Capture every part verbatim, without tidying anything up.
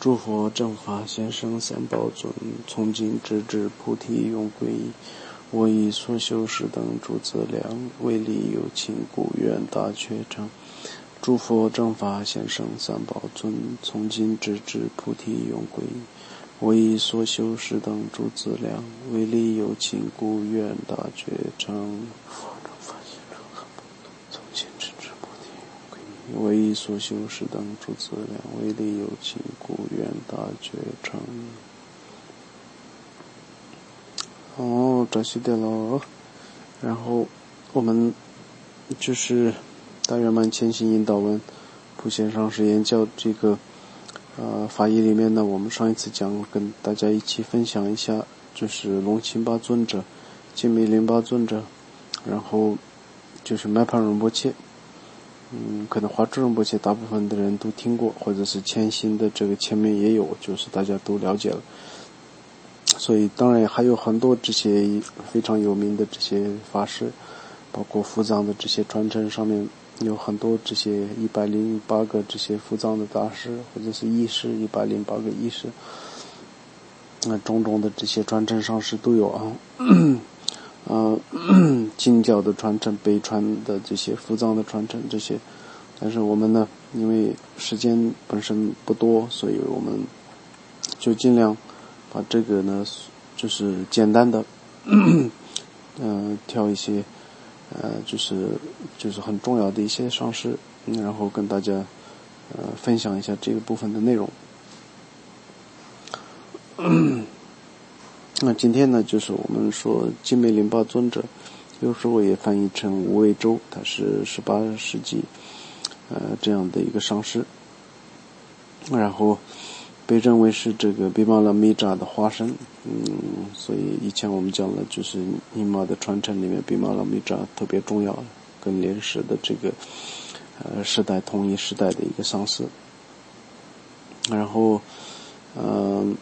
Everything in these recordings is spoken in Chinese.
诸佛正法贤圣三宝尊，从今直至菩提永归依。我以所修十等诸资粮，为利有情故愿大觉成。诸佛正法贤圣三宝尊，从今直至菩提永归依。我以所修十等诸资粮，为利有情故愿大觉成。我以所修十等诸资粮，为利有情故愿大觉成。哦，这些的了。然后我们就是大圆满前行引导文普贤上师言教这个呃法义里面呢，我们上一次讲跟大家一起分享一下，就是龙钦巴尊者、金美林巴尊者，然后就是麦盘仁波切。嗯，可能华智仁波切大部分的人都听过，或者是前行的这个前面也有，就是大家都了解了。所以当然还有很多这些非常有名的这些法师，包括伏藏的这些传承上面有很多这些一百零八个这些伏藏的大师，或者是义师一百零八个义师，那种种的这些传承上师都有啊。呃，经教的传承、北传的这些伏藏的传承这些，但是我们呢，因为时间本身不多，所以我们就尽量把这个呢，就是简单的，嗯、呃，挑一些，呃，就是就是很重要的一些上师，嗯，然后跟大家呃分享一下这个部分的内容。那今天呢，就是我们说金美林巴尊者，有时候也翻译成无畏洲，他是十八世纪呃这样的一个上师，然后被认为是这个比玛拉米扎的化身。嗯，所以以前我们讲了，就是尼玛的传承里面，比玛拉米扎特别重要，跟莲师的这个呃时代同一时代的一个上师。然后嗯。呃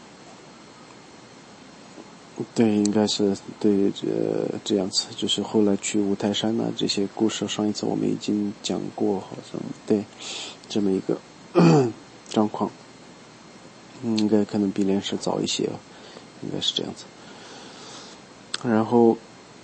对，应该是对，呃，这样子，就是后来去五台山呐、啊，这些故事，上一次我们已经讲过，好像对，这么一个状况，嗯，应该可能比莲师早一些啊，应该是这样子。然后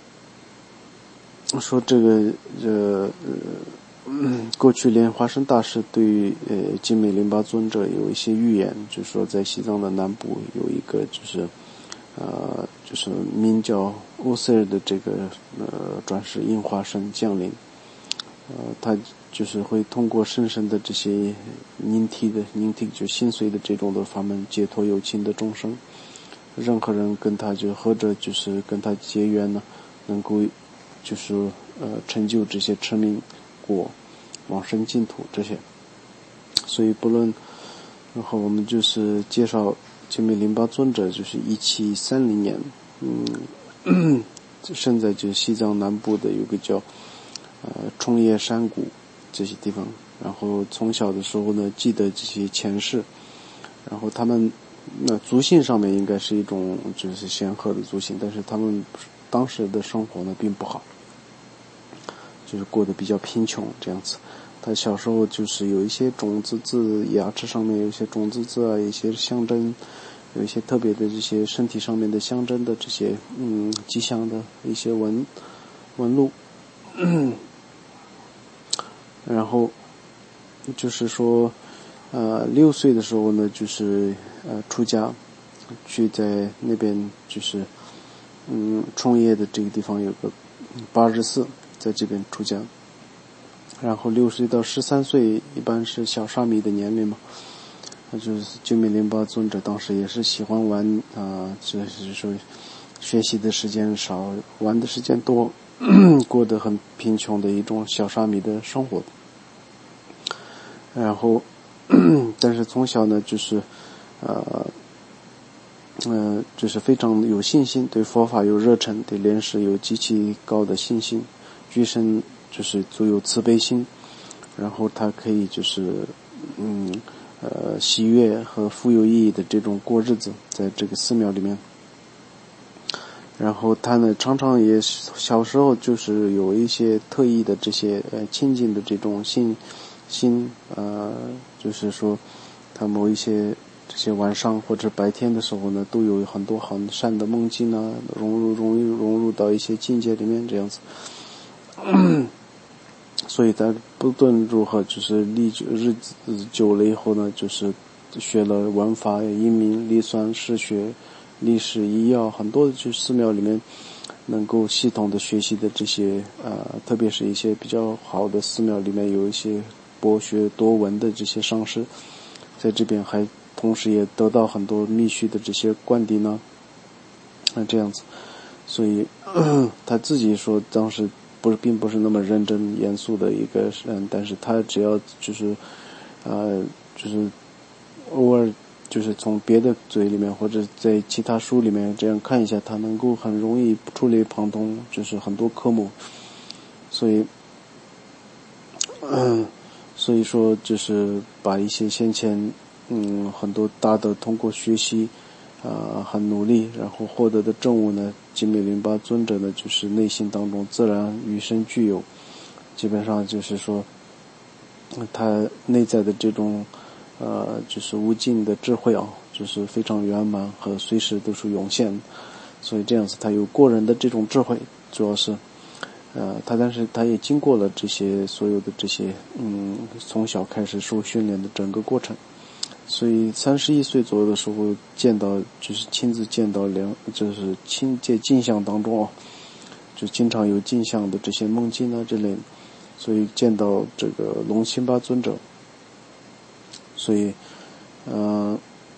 说这个，呃，呃过去莲花生大师对于呃金美林巴尊者有一些预言，就是说在西藏的南部有一个就是。呃，就是名叫乌塞尔的这个呃转世应化身降临，呃，他就是会通过深深的这些凝体的凝体就心髓的这种的法门解脱有情的众生，任何人跟他就或者就是跟他结缘呢，能够就是呃成就这些持名果、往生净土这些，所以不论，然后我们就是介绍。金美林巴尊者就是一七三零年，嗯，生在就西藏南部的有个叫呃冲叶山谷这些地方，然后从小的时候呢记得这些前世，然后他们那族姓上面应该是一种就是显赫的族姓，但是他们当时的生活呢并不好，就是过得比较贫穷这样子。他小时候就是有一些种子字，牙齿上面有一些种子字啊，有一些象征，有一些特别的这些身体上面的象征的这些嗯吉祥的一些纹纹路，然后就是说呃六岁的时候呢，就是呃出家，去在那边就是嗯冲叶的这个地方有个八日寺，在这边出家。然后六岁到十三岁一般是小沙弥的年龄嘛，那就是金美林巴尊者当时也是喜欢玩啊、呃，就是说学习的时间少，玩的时间多，过得很贫穷的一种小沙弥的生活。然后但是从小呢就是呃呃就是非常有信心，对佛法有热忱，对莲师有极其高的信心，具身就是足有慈悲心，然后他可以就是嗯呃喜悦和富有意义的这种过日子，在这个寺庙里面。然后他呢常常也小时候就是有一些特异的这些呃亲近的这种信心，呃就是说他某一些这些晚上或者白天的时候呢，都有很多很善的梦境啊，融入容易融入到一些境界里面这样子。所以他不论如何，就是历日子久了以后呢，就是学了文法、英明、历算、史学、历史、医药，很多就是寺庙里面能够系统的学习的这些呃，特别是一些比较好的寺庙里面有一些博学多闻的这些上师，在这边还同时也得到很多密续的这些灌顶呢，那这样子，所以他自己说当时不是并不是那么认真严肃的一个人，但是他只要就是呃就是偶尔就是从别的嘴里面或者在其他书里面这样看一下，他能够很容易触类旁通，就是很多科目，所以嗯所以说就是把一些先前嗯很多大的通过学习啊、呃、很努力然后获得的证悟呢，金美林巴尊者呢就是内心当中自然与生俱有，基本上就是说他内在的这种呃就是无尽的智慧啊，就是非常圆满和随时都是涌现，所以这样子他有过人的这种智慧，主要是呃他但是他也经过了这些所有的这些嗯从小开始受训练的整个过程，所以三十一岁左右的时候见到就是亲自见到两就是亲见镜像当中啊，就经常有镜像的这些梦境啊之类的，所以见到这个龙辛巴尊者，所以呃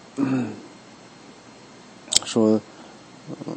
说呃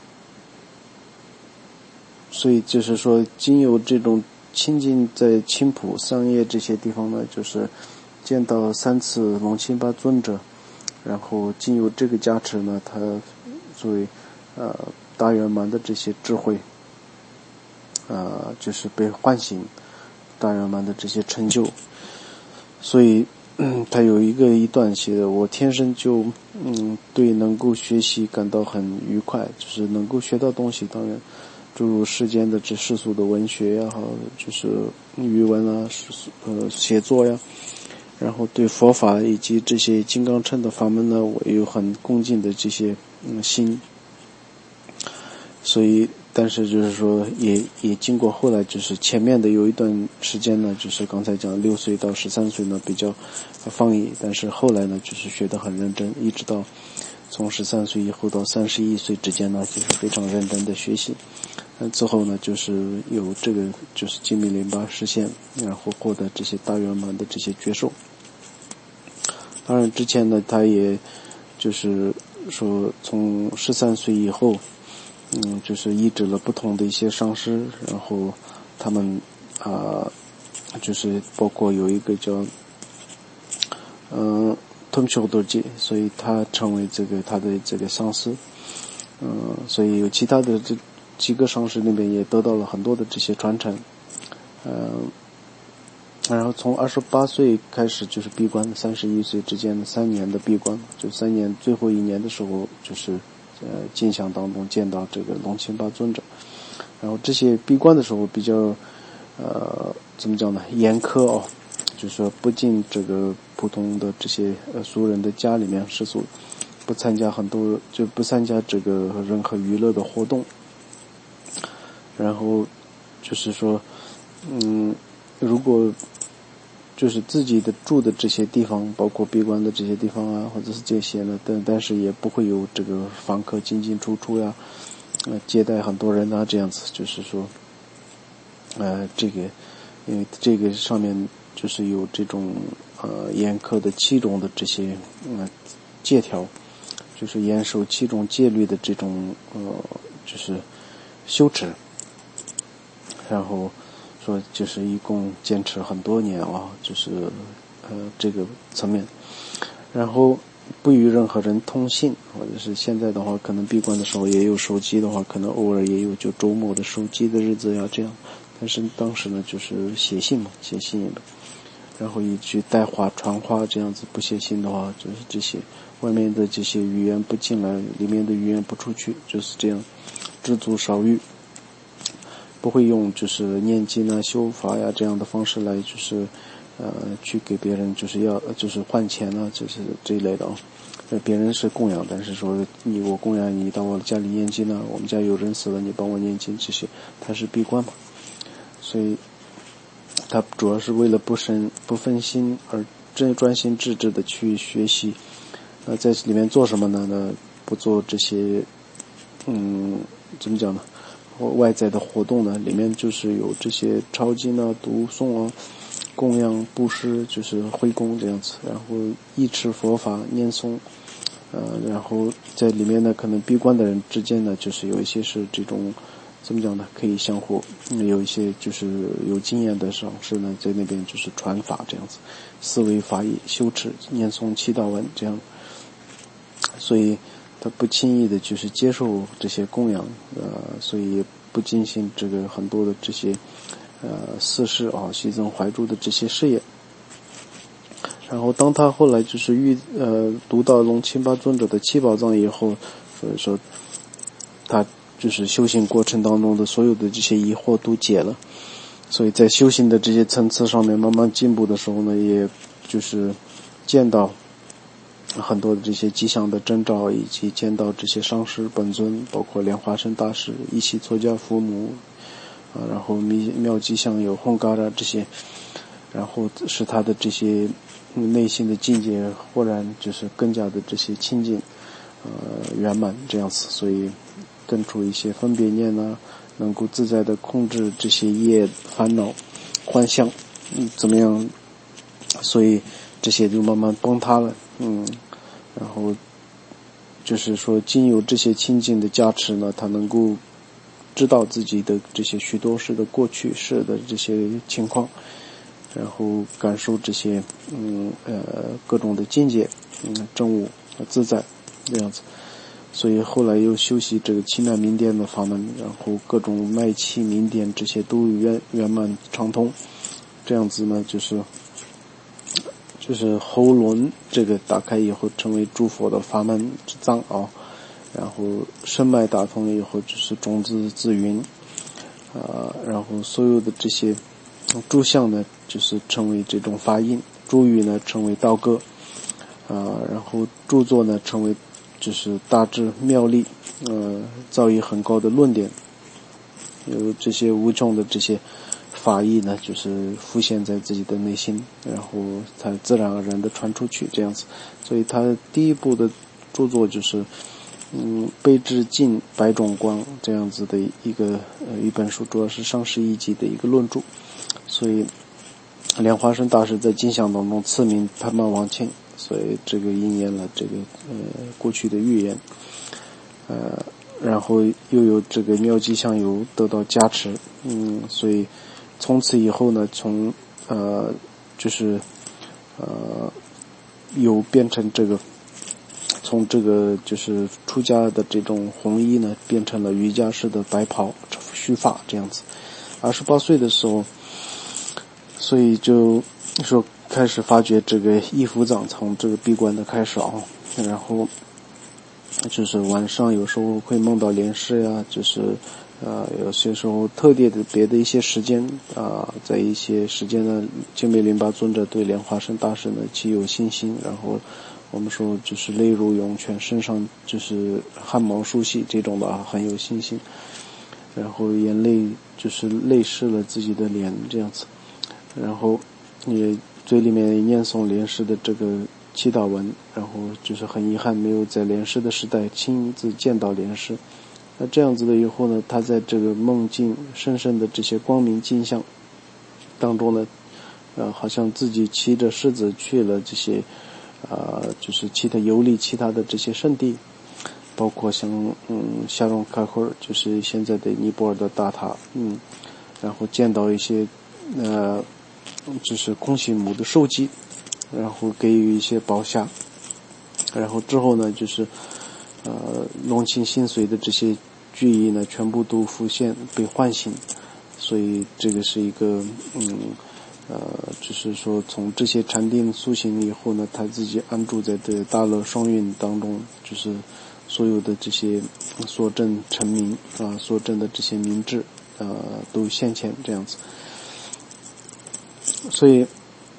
所以就是说经由这种亲近在青浦桑叶这些地方呢，就是见到三次龙辛巴尊者，然后经由这个加持呢，他作为呃大圆满的这些智慧呃就是被唤醒，大圆满的这些成就，所以嗯他有一个一段写的，我天生就嗯对能够学习感到很愉快，就是能够学到东西，当然诸如世间的这世俗的文学呀，就是语文啊，呃写作呀，然后对佛法以及这些金刚乘的法门呢，我有很恭敬的这些嗯心，所以但是就是说也也经过后来就是前面的有一段时间呢，就是刚才讲六岁到十三岁呢比较放逸，但是后来呢就是学得很认真，一直到从十三岁以后到三十一岁之间呢，就是非常认真的学习。那之后呢，就是有这个就是金密林巴实现，然后获得这些大圆满的这些觉受。当然之前呢，他也就是说从十三岁以后，嗯，就是医治了不同的一些上师，然后他们啊、呃，就是包括有一个叫嗯通修多杰，所以他成为这个他的这个上师，嗯，所以有其他的这几个上师那边也得到了很多的这些传承，嗯，然后从二十八岁开始就是闭关，三十一岁之间的三年的闭关，就三年最后一年的时候，就是呃镜像当中见到这个龙钦巴尊者，然后这些闭关的时候比较呃怎么讲呢，严苛哦，就是说不进这个普通的这些呃俗人的家里面世俗，不参加很多就不参加这个任何娱乐的活动，然后就是说嗯如果就是自己的住的这些地方，包括闭关的这些地方啊，或者是这些呢，但但是也不会有这个访客进进出出呀，呃，接待很多人啊，这样子，就是说，呃，这个，因为这个上面就是有这种呃严苛的七种的这些呃戒条，就是严守七种戒律的这种呃就是修持，然后。说就是一共坚持很多年啊，就是呃这个层面，然后不与任何人通信，或者是现在的话可能闭关的时候也有手机的话，可能偶尔也有就周末的手机的日子呀这样，但是当时呢就是写信嘛，写信，然后一句带话传话这样子，不写信的话就是这些外面的这些语言不进来，里面的语言不出去，就是这样，知足少欲。不会用就是念经啊修法呀这样的方式来就是呃去给别人就是要就是换钱啊，就是这一类的啊。呃，别人是供养，但是说你我供养你到我家里念经呢，我们家有人死了，你帮我念经，这些他是闭关嘛，所以他主要是为了不生不分心而真专心致志的去学习。那在里面做什么呢？呢，不做这些，嗯，怎么讲呢？外在的活动呢，里面就是有这些抄经啊、读诵啊、供养、布施，就是回供这样子，然后忆持佛法、念诵，呃，然后在里面呢，可能闭关的人之间呢，就是有一些是这种怎么讲呢？可以相互，嗯、有一些就是有经验的上师呢，在那边就是传法这样子，思维法义、修持、念诵祈祷文这样。所以他不轻易的就是接受这些供养，呃，所以也不进行这个很多的这些呃寺事啊、西藏怀珠的这些事业。然后当他后来就是遇呃读到龙钦巴尊者的七宝藏以后，所以说他就是修行过程当中的所有的这些疑惑都解了，所以在修行的这些层次上面慢慢进步的时候呢，也就是见到很多的这些吉祥的征兆，以及见到这些上师本尊，包括莲花生大师、一系错家父母啊，然后妙吉祥有hon嘎拉这些，然后使他的这些内心的境界忽然就是更加的这些清净呃圆满这样子，所以根除一些分别念啊，能够自在的控制这些业烦恼幻象，嗯，怎么样？所以这些就慢慢崩塌了，嗯，然后就是说经由这些清净的加持呢，他能够知道自己的这些许多世的过去世的这些情况，然后感受这些嗯呃各种的境界，嗯正悟自在这样子。所以后来又修习这个七难明点的法门，然后各种脉气明点这些都圆圆满畅通，这样子呢就是就是喉轮这个打开以后成为诸佛的法门之藏啊，然后声脉打通以后就是种子自云啊，然后所有的这些诸相呢就是成为这种法印，诸语呢成为道歌啊，然后著作呢成为就是大智妙力，呃，造诣很高的论点，有这些无穷的这些法义呢，就是浮现在自己的内心，然后它自然而然的传出去，这样子。所以他第一部的著作就是，嗯，悲智净百种光这样子的一个呃一本书，主要是上师一集的一个论著。所以莲花生大师在经相当中赐名攀曼王庆，所以这个应验了这个呃过去的预言，呃，然后又有这个妙吉祥油得到加持，嗯，所以从此以后呢，从呃就是呃有变成这个从这个就是出家的这种红衣呢，变成了瑜伽式的白袍须发这样子。二十八岁的时候，所以就说开始发觉这个义夫藏，从这个闭关的开始啊，然后就是晚上有时候会梦到莲师呀，就是呃有些时候特别的别的一些时间啊、呃，在一些时间呢，净美林巴尊者对莲花生大师呢极有信心，然后我们说就是泪如涌泉，身上就是汗毛竖细这种的啊，很有信心，然后眼泪就是泪湿了自己的脸这样子，然后也嘴里面念诵莲师的这个祈祷文，然后就是很遗憾没有在莲师的时代亲自见到莲师。那这样子的以后呢，他在这个梦境深深的这些光明镜像当中呢，呃，好像自己骑着狮子去了这些呃就是其他游历其他的这些圣地，包括像嗯夏隆卡库尔，就是现在的尼泊尔的大塔，嗯，然后见到一些呃就是空行母的受记，然后给予一些保下，然后之后呢就是呃龙情心髓的这些句意呢全部都浮现被唤醒，所以这个是一个嗯呃就是说从这些禅定苏醒以后呢，他自己安住在这大乐双运当中，就是所有的这些所证成名啊，所证的这些明智呃都现前这样子。所以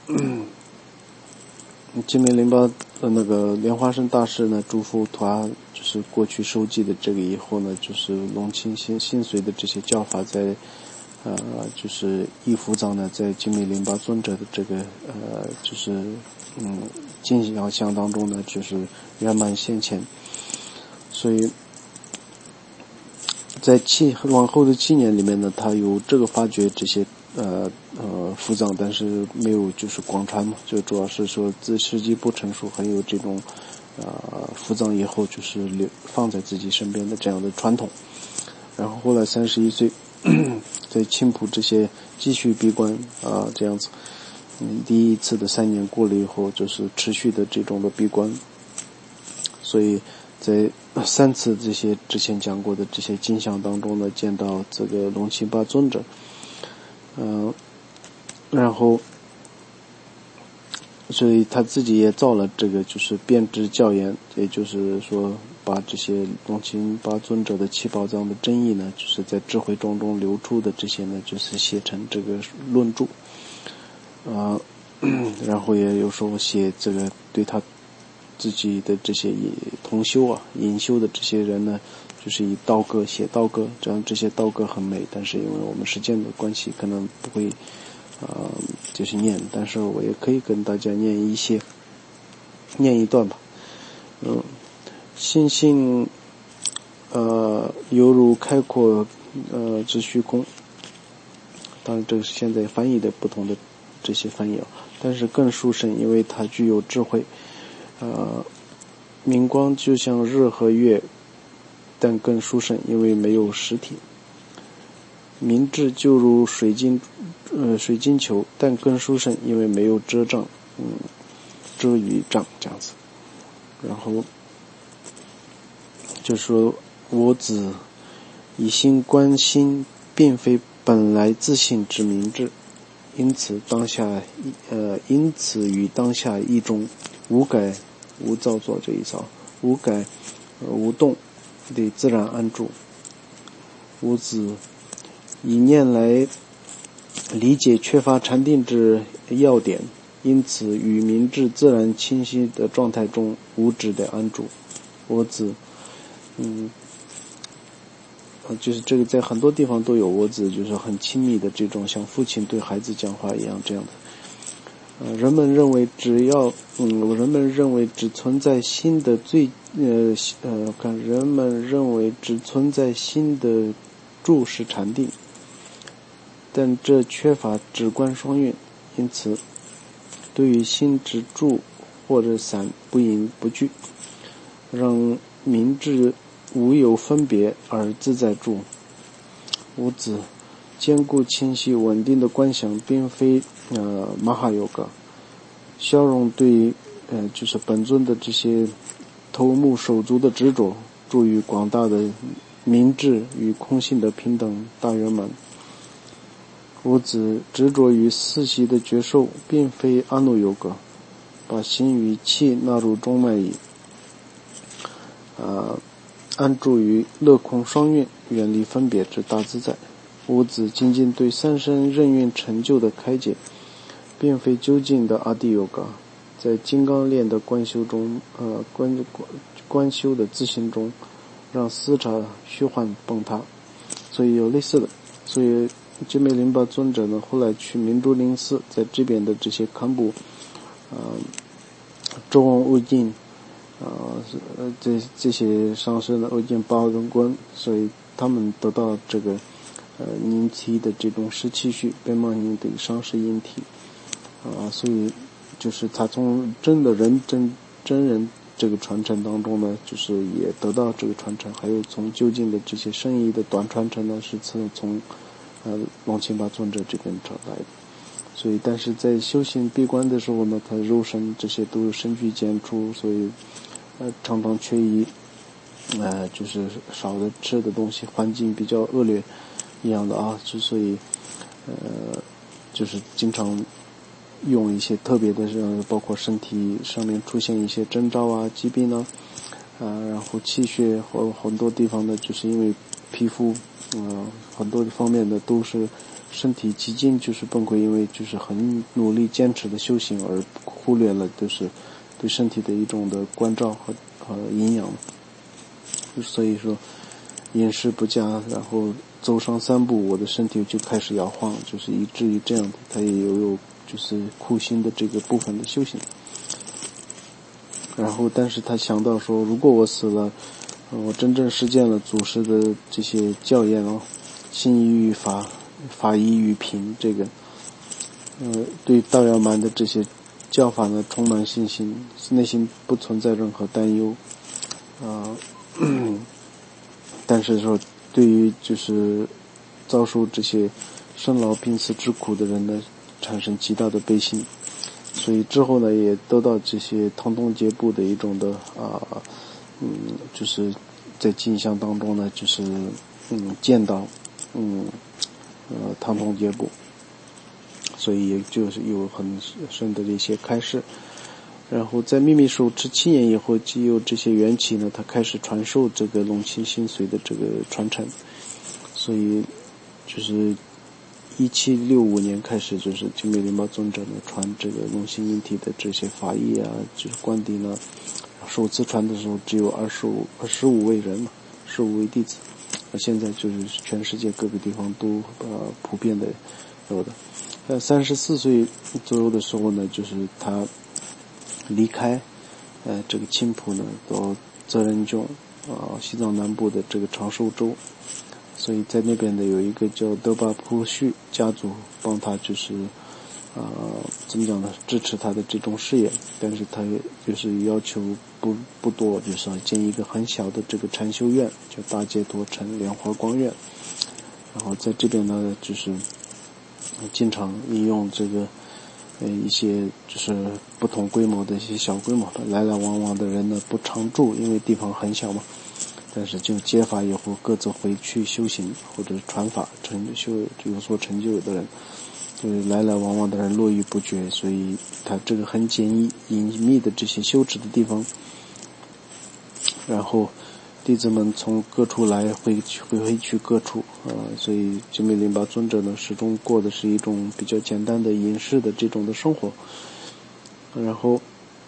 金梅林巴呃那个莲花生大师呢嘱咐他，就是过去收集的这个以后呢，就是龙清心心髓的这些教法在呃就是义福藏呢在金梅林巴尊者的这个呃就是嗯镜像像当中呢就是圆满现前，所以在七往后的七年里面呢，他有这个发掘这些呃呃福藏，但是没有就是广传嘛，就主要是说自时机不成熟，还有这种呃福藏以后就是留放在自己身边的这样的传统。然后后来三十一岁在青浦这些继续闭关啊、呃、这样子，嗯，第一次的三年过了以后，就是持续的这种的闭关，所以在三次这些之前讲过的这些镜像当中呢，见到这个龙清巴尊者，嗯、呃，然后，所以他自己也造了这个就是编织教言，也就是说把这些龙清巴尊者的七宝藏的真义呢，就是在智慧中中流出的这些呢，就是写成这个论著，啊、呃，然后也有时候写这个对他自己的这些同修啊、隐修的这些人呢，就是以道歌写道歌，这样这些道歌很美，但是因为我们时间的关系，可能不会呃就是念，但是我也可以跟大家念一些，念一段吧。嗯，心性呃犹如开阔呃之虚空，当然这个是现在翻译的不同的这些翻译啊，但是更殊胜，因为它具有智慧。呃，明光就像日和月，但更殊胜，因为没有实体。明智就如水晶，呃，水晶球，但更殊胜，因为没有遮障，嗯，遮雨障这样子。然后就说我子以心观心，并非本来自性之明智，因此当下，呃，因此于当下一中无改。无造作这一招，无改、呃、无动得自然安住。吾子以念来理解缺乏禅定之要点，因此与明智自然清晰的状态中无止的安住。我子，嗯，就是这个在很多地方都有我子，就是很亲密的这种，像父亲对孩子讲话一样这样的。呃，人们认为只要，嗯，人们认为只存在心的最，呃，呃，看人们认为只存在心的住是禅定，但这缺乏直观双运，因此，对于心之住或者散不迎不惧，让明智无有分别而自在住。吾子坚固清晰稳定的观想，并非呃马哈yoga，消融对呃就是本尊的这些头目手足的执着，助于广大的明智与空性的平等大圆满。吾子执着于四习的觉受，并非阿耨yoga，把心与气纳入中脉里，呃安住于乐空双运，远离分别之大自在。吾子仅仅对三身任运成就的开解，并非究竟的阿地yoga，在金刚链的观修中，呃观观修的自信中，让思察虚幻崩塌。所以有类似的，所以金梅林巴尊者呢，后来去明珠林寺，在这边的这些堪布，呃，周王欧进，呃，这这些上师呢，欧进巴根观，所以他们得到这个呃凝体的这种十七序被曼宁的上师引体，啊、呃，所以就是他从真的人真真人这个传承当中呢，就是也得到这个传承，还有从就近的这些圣意的短传承呢，是从从呃龙清巴尊者这边传来的。所以但是在修行闭关的时候呢，他肉身这些都深具减出，所以呃常常缺衣，呃就是少的吃的东西，环境比较恶劣一样的啊，之所以呃就是经常用一些特别的，包括身体上面出现一些征兆啊、疾病啊，啊，然后气血或很多地方呢，就是因为皮肤，呃，很多方面的都是身体几近就是崩溃，因为就是很努力坚持的修行而忽略了就是对身体的一种的关照和和营养，所以说饮食不佳，然后走上三步我的身体就开始摇晃，就是以至于这样的他也有有就是苦心的这个部分的修行。然后但是他想到说，如果我死了，我真正实践了祖师的这些教言哦，心依于法，法依于品，这个呃对道要满的这些教法呢充满信心，内心不存在任何担忧啊、呃。但是说对于就是遭受这些生老病死之苦的人呢，产生极大的悲心。所以之后呢，也得到这些唐东节部的一种的啊，嗯，就是在镜像当中呢，就是嗯见到嗯呃唐东节部，所以也就是有很深的这些开示。然后在秘密手持七年以后，既有这些缘起呢，他开始传授这个龙清心髓的这个传承，所以就是一七六五年开始，就是金美林巴尊者呢传这个龙心引体的这些法义啊，就是观点呢，首次传的时候只有二十五二十五位人嘛，十五位弟子，现在就是全世界各个地方都呃普遍的有的。在三十四岁左右的时候呢，就是他离开呃这个青浦呢，到泽仁郡啊、呃、西藏南部的这个长寿州。所以在那边的有一个叫德巴普旭家族帮他就是啊、呃、怎么讲呢，支持他的这种事业，但是他就是要求不不多，就是要建一个很小的这个禅修院，叫大解脱禅莲花光院。然后在这边呢，就是经常引用这个呃一些就是不同规模的一些小规模的来来往往的人呢不常住，因为地方很小嘛。但是就接法以后各自回去修行或者传法成修有所成就的人，就是来来往往的人络绎不绝，所以他这个很简易隐秘的这些修持的地方，然后弟子们从各处来回去回回去各处啊、呃，所以金美林巴尊者呢始终过的是一种比较简单的隐士的这种的生活，然后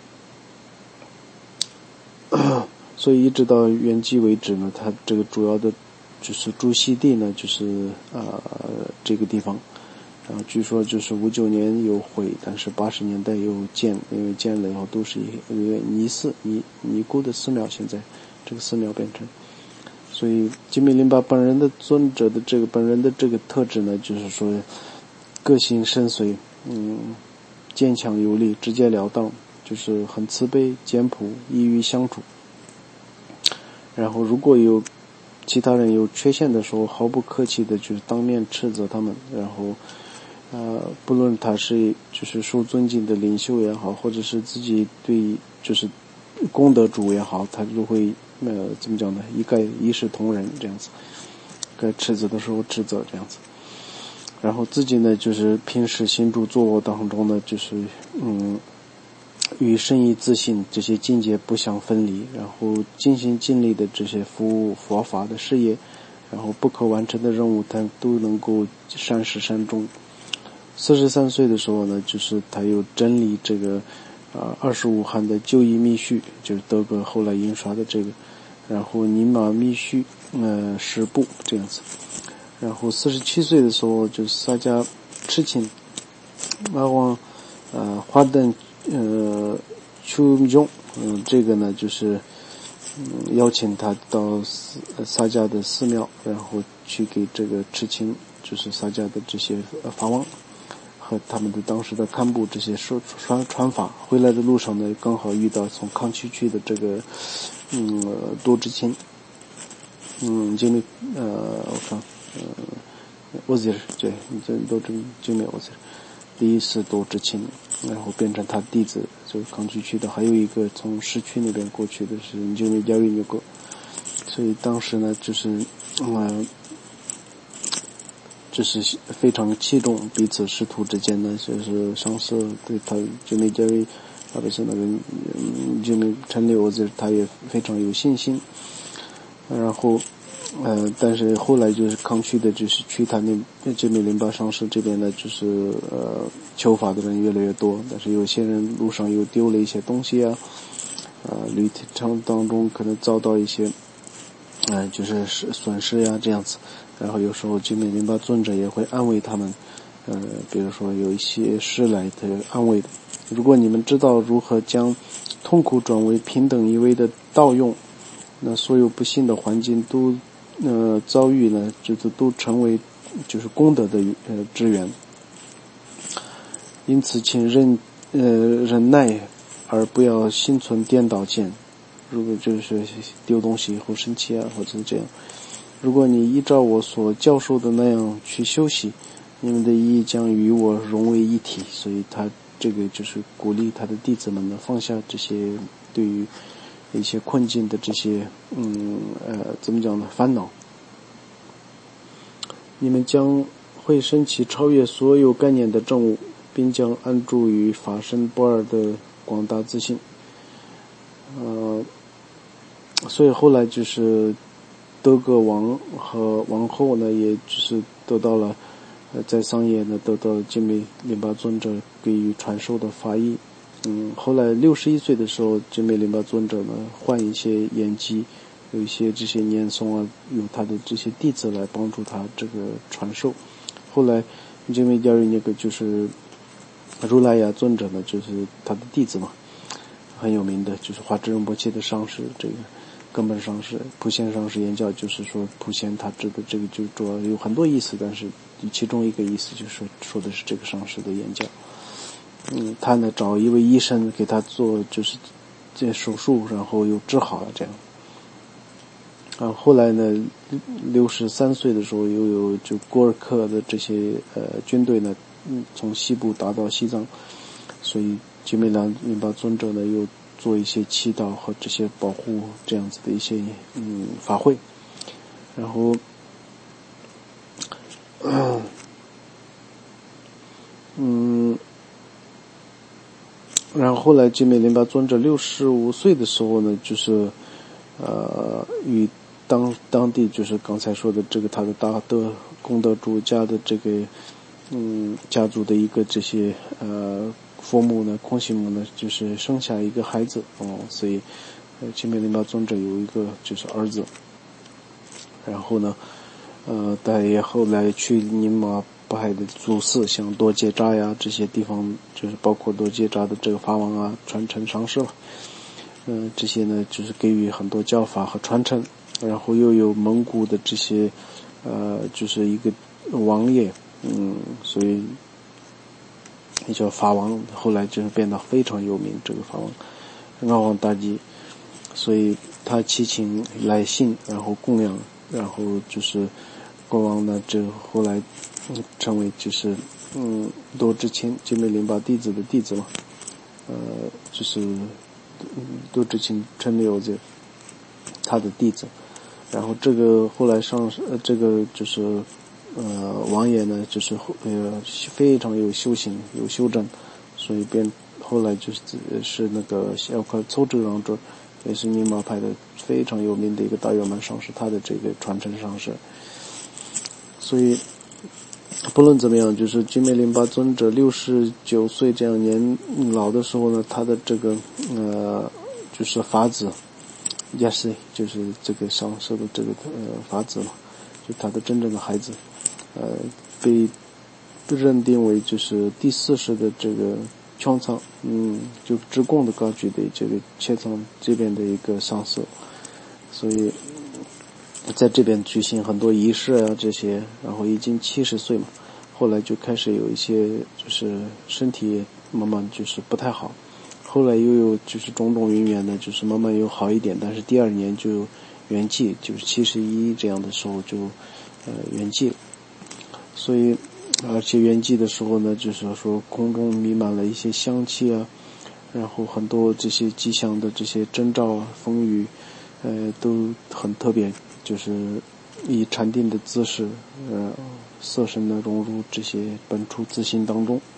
所以一直到圆寂为止呢，它这个主要的就是驻锡地呢，就是啊、呃、这个地方。然后据说就是五九年有毁，但是八十年代又建，因为建了以后都是一个尼寺尼尼姑的寺庙，现在这个寺庙变成。所以金美林巴本人的尊者的这个本人的这个特质呢，就是说个性深邃，嗯，坚强有力，直截了当，就是很慈悲简朴，易于相处。然后如果有其他人有缺陷的时候，毫不客气的就是当面斥责他们，然后呃不论他是就是受尊敬的领袖也好，或者是自己对就是功德主也好，他就会呃怎么讲呢，一概一视同仁这样子，该斥责的时候斥责这样子。然后自己呢就是平时行住坐卧当中呢，就是嗯与圣意自信这些境界不相分离，然后尽心尽力的这些服务佛法的事业，然后不可完成的任务他都能够善始善终。四十三岁的时候呢，就是他又整理这个啊二十五汉的旧义密序，就是德国后来印刷的这个，然后尼玛密序呃十部这样子。然后四十七岁的时候，就是萨迦痴情马往呃花灯呃秋中嗯这个呢就是嗯邀请他到萨迦的寺庙，然后去给这个痴情就是萨迦的这些法王和他们的当时的堪布这些说传传法。回来的路上呢，刚好遇到从康区去的这个嗯多知青，嗯经历呃我看呃我自己对这都这经历我自己第一次多知青，然后变成他弟子，就是康区去的，还有一个从市区那边过去的是你就没教育你过，所以当时呢就是嗯就是非常器重彼此师徒之间呢，就是上师对他就没教育特别是那个嗯就没陈立我自他也非常有信心。然后呃，但是后来就是康区的，就是去他那这边灵巴上师这边呢，就是呃求法的人越来越多，但是有些人路上又丢了一些东西啊，呃，旅程当中可能遭到一些，呃，就是损失呀这样子，然后有时候金美灵巴尊者也会安慰他们，呃，比如说有一些诗来的安慰的，如果你们知道如何将痛苦转为平等一味的道用，那所有不幸的环境都呃遭遇呢，就是都成为就是功德的呃支援。因此，请忍呃忍耐，而不要心存颠倒见。如果就是丢东西以后生气啊，或者这样，如果你依照我所教授的那样去休息，你们的意义将与我融为一体。所以他这个就是鼓励他的弟子们呢，放下这些对于一些困境的这些嗯呃怎么讲呢烦恼，你们将会升起超越所有概念的证悟，并将安住于法身不二的广大自信。呃，所以后来就是德格王和王后呢，也就是得到了呃在桑叶呢得到了金美林巴尊者给予传授的法义。嗯，后来六十一岁的时候，金美林巴尊者呢换一些演技，有一些这些念诵啊，有他的这些弟子来帮助他这个传授。后来金美教育那个就是如来呀尊者呢，就是他的弟子嘛，很有名的，就是华智仁波切的上师，这个根本上师普贤上师言教，就是说普贤他指的这个就主要有很多意思，但是其中一个意思就是说说的是这个上师的言教。嗯，他呢找一位医生给他做就是这手术，然后又治好了这样。啊，后来呢，六十三岁的时候，又有就郭尔克的这些呃军队呢，嗯，从西部打到西藏，所以金美兰林巴尊者呢又做一些祈祷和这些保护这样子的一些嗯法会，然后，嗯。然后后来金美林巴尊者六十五岁的时候呢，就是呃与当当地就是刚才说的这个他的大德功德主家的这个嗯家族的一个这些呃佛母呢空行母呢，就是生下一个孩子哦，所以呃金美林巴尊者有一个就是儿子。然后呢呃他也后来去宁玛派的祖寺，像多杰扎呀这些地方，就是包括多杰扎的这个法王啊，传承上师了。嗯、呃，这些呢就是给予很多教法和传承。然后又有蒙古的这些呃，就是一个王爷，嗯，所以也叫法王，后来就是变得非常有名。这个法王阿旺大吉，所以他祈请来信，然后供养，然后就是国王呢，这后来。嗯，成为就是嗯多智钦金美林巴弟子的弟子嘛，呃，就是多智钦陈留着他的弟子，然后这个后来上呃这个就是呃王爷呢，就是呃非常有修行有修正，所以变后来就是是那个小块抽智让者，也是宁玛派的非常有名的一个大圆满上师，他的这个传承上师，所以。不论怎么样，就是金美林巴尊者六十九岁这样年老的时候呢，他的这个呃就是法子，也是就是这个上师的这个呃法子嘛，就他的真正的孩子，呃被认定为就是第四世的这个穹苍，嗯，就直贡的高举的这个切藏这边的一个上师，所以。在这边举行很多仪式啊这些，然后已经七十岁嘛，后来就开始有一些就是身体慢慢就是不太好，后来又有就是种种因缘呢，就是慢慢又好一点，但是第二年就圆寂，就是七十一这样的时候就呃圆寂了，所以而且圆寂的时候呢，就是说空中弥漫了一些香气啊，然后很多这些吉祥的这些征兆啊风雨，呃都很特别。就是以禅定的姿势，呃，色身的融入这些本初自性当中，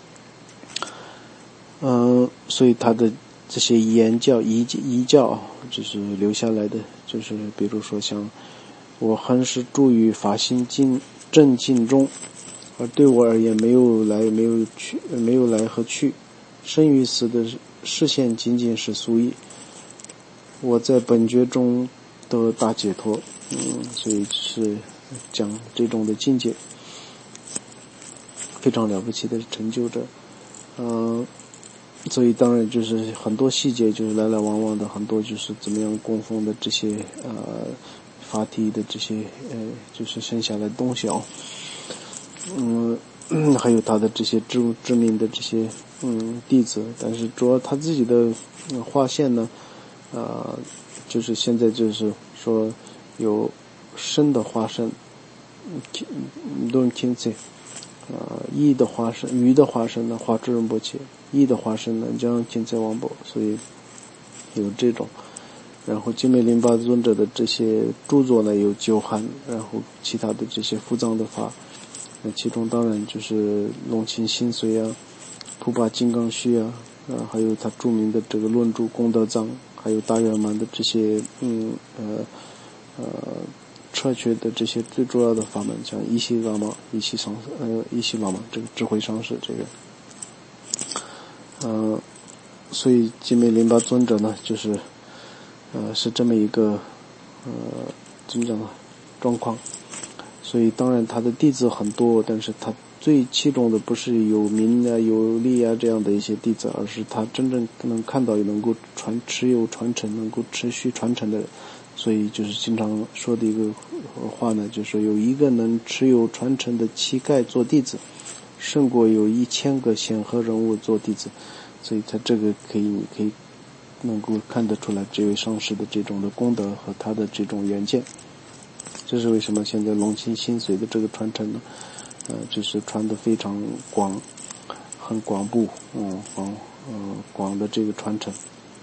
嗯、呃，所以他的这些言教、遗遗教，就是留下来的，就是比如说像我恒时住于法心境正境中，而对我而言没有来没有去没有来和去，生与死的视线仅仅是俗意。我在本觉中得大解脱，嗯，所以是讲这种的境界，非常了不起的成就者，嗯、呃，所以当然就是很多细节就是来来往往的，很多就是怎么样供奉的这些呃法体的这些呃就是剩下来的东西啊，嗯，还有他的这些知知名的这些嗯弟子，但是主要他自己的划线呢。呃，就是现在就是说有身的化身，论听这，呃，意的化身，鱼的化身呢，化智仁波切，意的化身呢，将听在王宝，所以有这种。然后金美林巴尊者的这些著作呢，有九函，然后其他的这些复藏的法，那其中当然就是龙清心髓啊，普巴金刚须啊，啊，还有他著名的这个论著功德藏。还有大圆满的这些嗯呃呃彻确的这些最主要的法门，像一系喇嘛、一系上呃一系喇嘛这个智慧上师这个，呃，所以金美林巴尊者呢，就是呃是这么一个呃怎么讲呢状况，所以当然他的弟子很多，但是他最器重的不是有名啊有利啊这样的一些弟子，而是他真正能看到也能够传持有传承能够持续传承的人。所以就是经常说的一个话呢，就是有一个能持有传承的乞丐做弟子，胜过有一千个显赫人物做弟子。所以他这个可以你可以能够看得出来这位上师的这种的功德和他的这种远见。这是为什么现在龙清心髓的这个传承呢，呃，就是传得非常广，很广布，嗯，广，嗯，广的这个传承，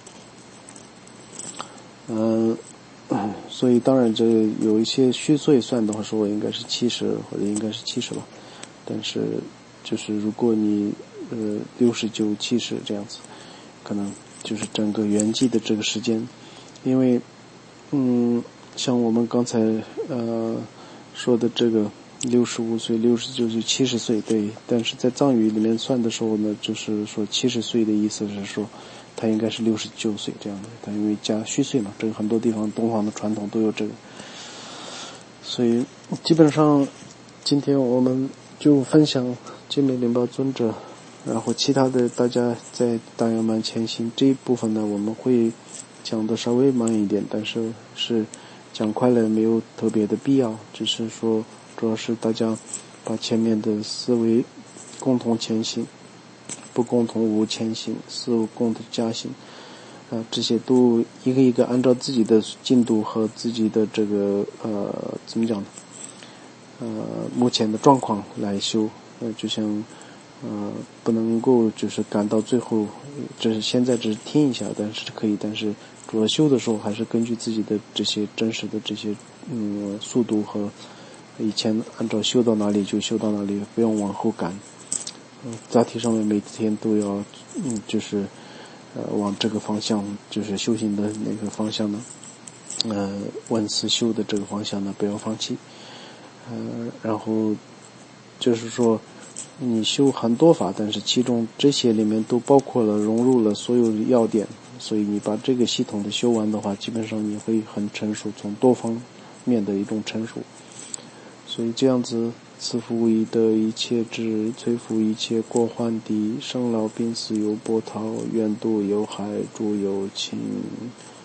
嗯、呃，所以当然这有一些虚岁算的话，说我应该是七十或者应该是七十吧，但是就是如果你呃六十九、七十这样子，可能就是整个圆寂的这个时间，因为，嗯。像我们刚才呃说的这个六十五岁、六十九岁、七十岁，对，但是在藏语里面算的时候呢，就是说七十岁的意思是说他应该是六十九岁这样的，他因为加虚岁嘛，这个很多地方东方的传统都有这个，所以基本上今天我们就分享金美林巴尊者，然后其他的大家在大圆满前行这一部分呢，我们会讲的稍微慢一点，但是是讲快了没有特别的必要，只是说主要是大家把前面的思维共同前行，不共同无前行，思维共同加行，啊，这些都一个一个按照自己的进度和自己的这个呃怎么讲呢？呃，目前的状况来修，呃，就像呃不能够就是赶到最后，这是现在只是听一下，但是可以，但是。主要修的时候还是根据自己的这些真实的这些嗯速度和以前按照修到哪里就修到哪里，不用往后赶。嗯，杂题上面每天都要嗯就是呃往这个方向，就是修行的那个方向呢，呃万次修的这个方向呢不要放弃。呃，然后就是说你修很多法，但是其中这些里面都包括了融入了所有的要点。所以你把这个系统的修完的话，基本上你会很成熟，从多方面的一种成熟。所以这样子，慈父以德一切智，摧伏一切过患敌，生老病死有波涛，愿度有海，诸有情。